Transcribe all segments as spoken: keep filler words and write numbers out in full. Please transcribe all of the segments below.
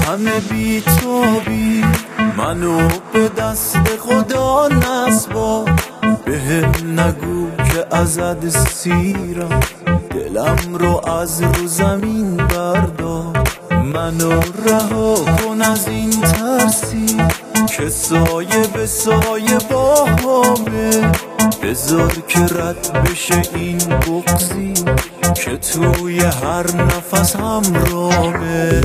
همه بی تو بی منو به دست خدا نسپار. بهم نگو که ازت سیرم، دلم رو از رو زمین بردار. منو رها کن از این ترسی که سایه به سایه با همه. بذار که رد بشه این بغضی که توی هر نفس همراهه.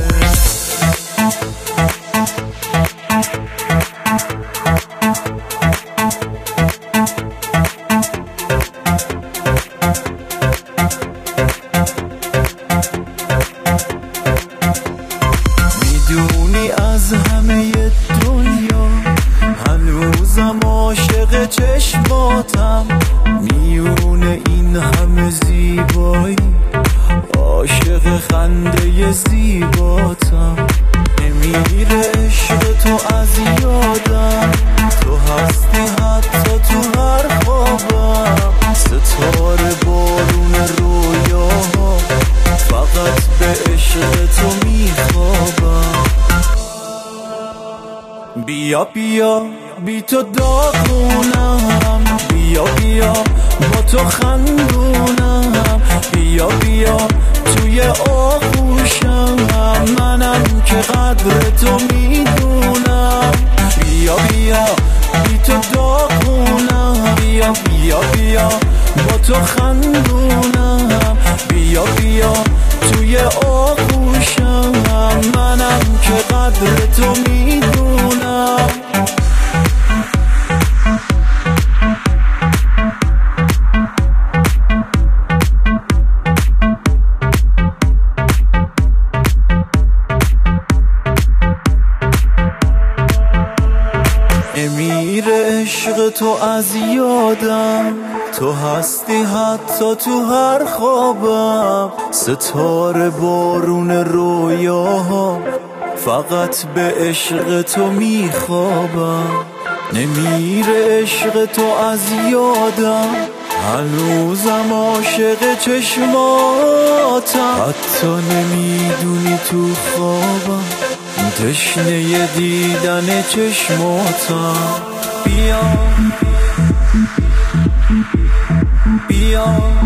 میدونی از همه دنیا هنوزم عاشق چشماتم. میونه این همه زیبایی عاشق خنده زیباتم. نمیره عشق تو از یادم، تو هستی حتی تو هر خوابم. ستاره بارون رویاها فقط به عشق تو میخوابم. بیا بیا بی تو داغونم، بیا بیا با تو خندونم. بیا بیا توی آغوشم، منم که قدر تو میدونم. بیا بیا بی تو داغونم، بیا بیا بیا با تو خندونم. بیا بیا توی آغوشم، منم که قدر تو میدونم. نمیره عشق تو از یادم، تو هستی حتی تو هر خوابم. ستاره بارون رویاها فقط به عشق تو میخوابم. نمیره عشق تو از یادم، هنوزم عاشق چشماتم. حتی نمیدونی تو خوابم تشنه دیدن چشماتم. بیا بیا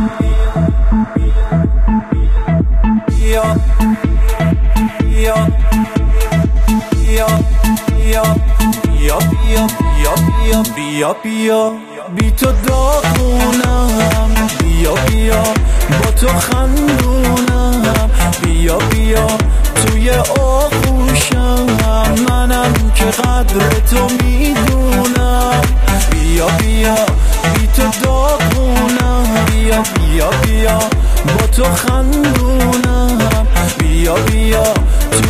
بیا بیا بیا بیا بیا بیا بیا بیا بیا بی تو داغونم. بیا بیا با تو خندونم. بیا بیا توی آغوشم، منم که قدر تو میدونم. بیا بیا بی تو داغونم، بیا بیا بیا با تو خندونم. بیا بیا